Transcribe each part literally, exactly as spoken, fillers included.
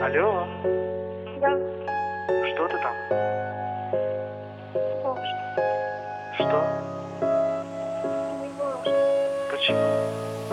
Алло, Да, что ты там? важно, Что? не важно. Почему?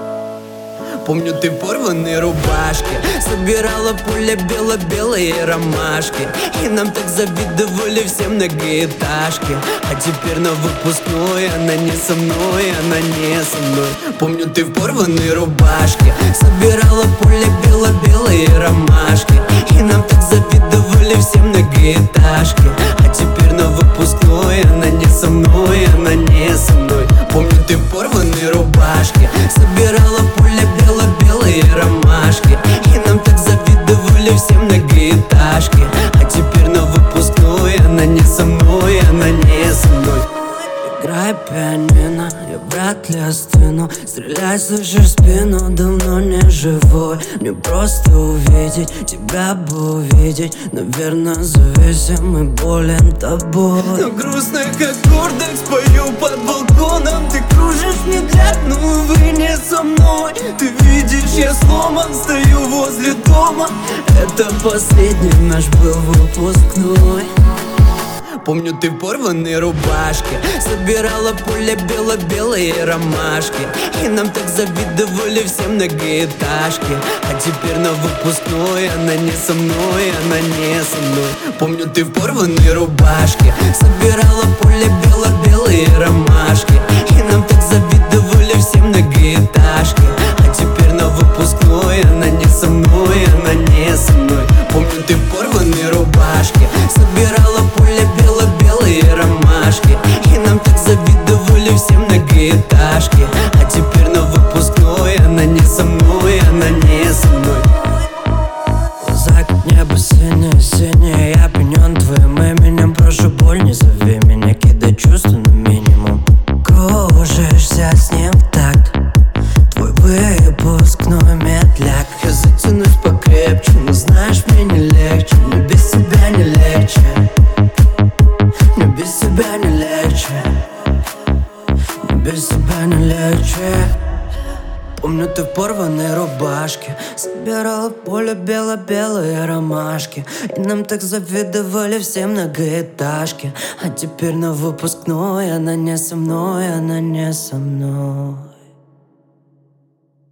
Помню, ты в порванной рубашке собирала пуля бело-белые ромашки, и нам так завидовали все многоэтажки. А теперь на выпускной она не со мной, она не со мной. Помню, ты в порванной рубашке собирала пуля бело-белые ромашки, и нам так завидовали все многоэтажки. А теперь на выпускной она не со мной, она не со мной. Помню, ты в порванной рубашке собирала пуля бело-белые ромашки, и нам так завидовали все многоэтажки. А теперь на выпускной она не со мной, она не со мной. Играй пианино, я вряд ли остыну. Стреляй, слышишь спину, давно не живой. Мне просто увидеть, тебя бы увидеть. Наверное, зависим и болен тобой. На грустных аккордах спою под балконом. Ты кружишь мне для, но увы, не со мной. Ты видишь, я сломан, стою возле дома. Это последний наш был выпускной. Помню, ты в порванной рубашке собирала пуля бело-белые ромашки, и нам так завидовали все многоэтажки. А теперь на выпускной она не со мной, она не со мной. Помню, ты в порванной рубашке собирала пуля бело-белые ромашки, и нам так завидовали все многоэтажки. А теперь на выпускной она не со мной, она не со мной. Помню, ты в порванной рубашке собирала пуля бело-белые ромашки, и нам так завидовали все многоэтажки. А теперь на выпускной она не со мной, она не со мной. Глаза как небо синее-синее, я опьянен твоим именем. Прошу, боль, не зови меня, кидай чувства на минимум. Кружишься с ним в такт, твой выпускной медляк. Я затянусь покрепче, но знаешь, мне не легче. Мне без тебя не легче, мне без тебя не легче, мне без тебя не легче. Помню, ты в порванной рубашке собирала поле бело-белые ромашки, и нам так завидовали все многоэтажки. А теперь на выпускной она не со мной, она не со мной.